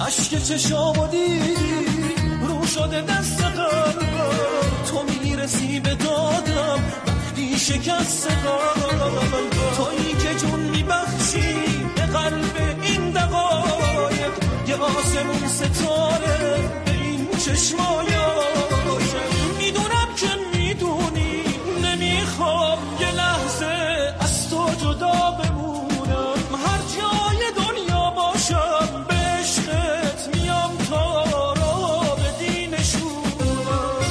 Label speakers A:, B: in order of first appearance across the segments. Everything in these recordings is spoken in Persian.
A: عشق چشامو دیدی رو شده دست قلبم، تو میرسی به دادم وقتی شکست قلبم، تویی که جون میبخشی به قلب این دقایق، یه آسمون ستاره به این چشمای عاشق. میدونم که میدونی نمیخوام یه لحظه از تو جدا بمونم، هر جای دنیا باشم به عشقت میام تا را بدی نشونم.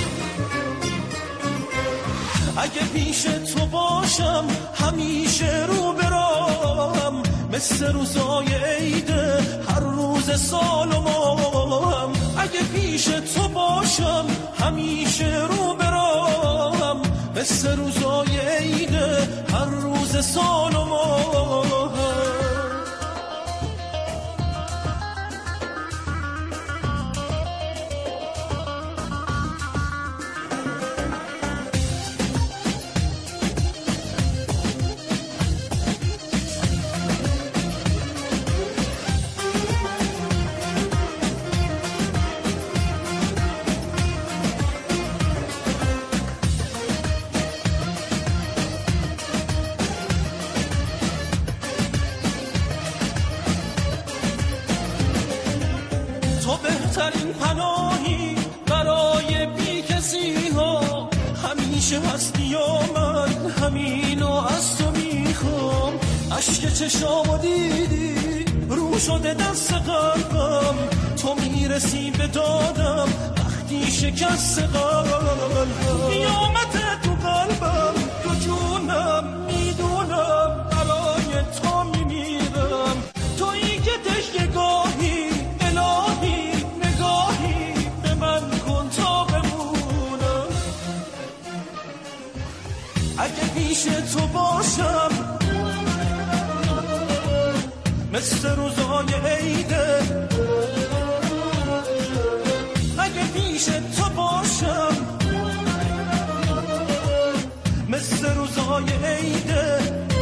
A: اگه پیش تو باشم همیشه رو برام، مثل روزای عیده هر روز سال و ماهم. اگه پیش تو باشم همیشه رو برام، مثل روزای عیده هر روز سال و ماهم. تو بهترین پناهی برای بی کسی ها، همیشه هستی و من همینو از تو میخوام. عشق چشامو دیدی رو شده دست قلبم، تو میرسی به دادم وقتی شکست قلبم. قیامت تو قلبم تو جونم، میدونم برای تو میمیرم، تویی که تشنه گاهی الهی نگاهی به من کن تا بمونم. اگه پیش تو باشم مثل روزای عیده، اگه پیش تو باشم مثل روزای عیده